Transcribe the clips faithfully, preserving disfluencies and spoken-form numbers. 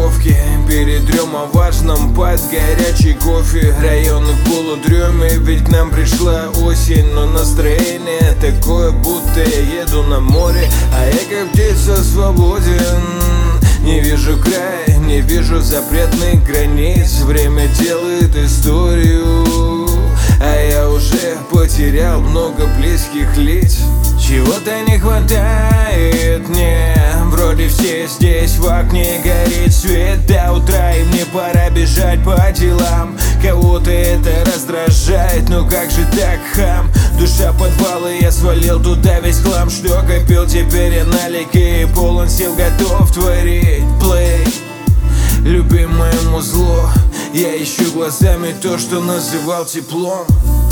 парковке перед трем важным под горячий кофе. Районы в полудреме, ведь к нам пришла осень. Но настроение такое, будто я еду на море, а я как птица свободен. Не вижу края, не вижу запретных границ. Время делает историю, а я уже потерял много близких лиц. Чего-то не хватает мне, вроде все здесь, в окне горит свет до утра, и мне пора бежать по делам. Кого-то это раздражает, но как же так, хам? Душа подвала, я свалил туда весь хлам, что копил, теперь я налегке и полон сил, готов творить. Плей, любимое музло, я ищу глазами то, что называл теплом.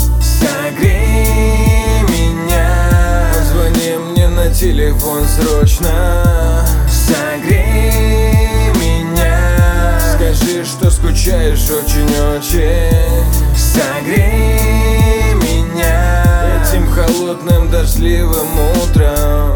Согрей меня, позвони мне на телефон срочно. Согрей меня, скажи, что скучаешь очень-очень. Согрей меня этим холодным дождливым утром.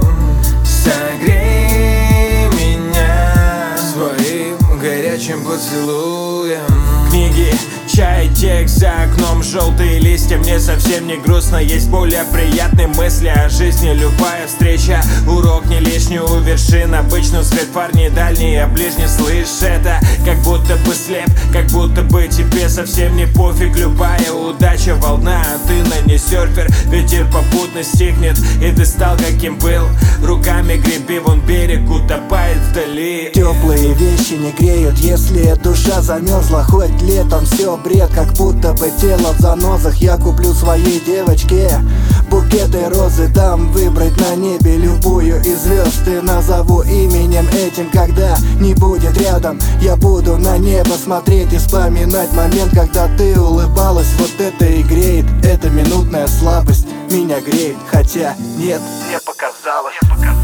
Согрей меня своим горячим поцелуем. Книги, чай, текст за окном, желтые листья. Мне совсем не грустно, есть более приятные мысли о жизни. Любая встреча, урок не лишний у вершин. Обычно свет фар не дальний, а ближний. Слышь, это как будто бы слеп, как будто бы тебе совсем не пофиг. Любая удача волна, а ты на ней серфер. Ветер попутно стихнет, и ты стал каким был. Руками греби, вон берег утопает вдали. Теплые вещи не греют, если душа замерзла. Хоть летом все бред, как будто бы тело в занозах. Я куплю своей девочке букеты розы, дам выбрать на небе любую из звезд. И назову именем этим, когда не будет рядом. Я буду на небо смотреть и вспоминать момент, когда ты улыбалась. Вот это и греет, эта минутная слабость меня греет, хотя нет, мне показалось.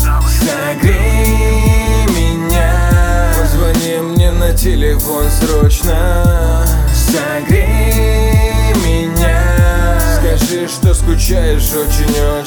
Согрей меня, позвони мне на телефон срочно. Согрей меня, скажи, что скучаешь очень-очень.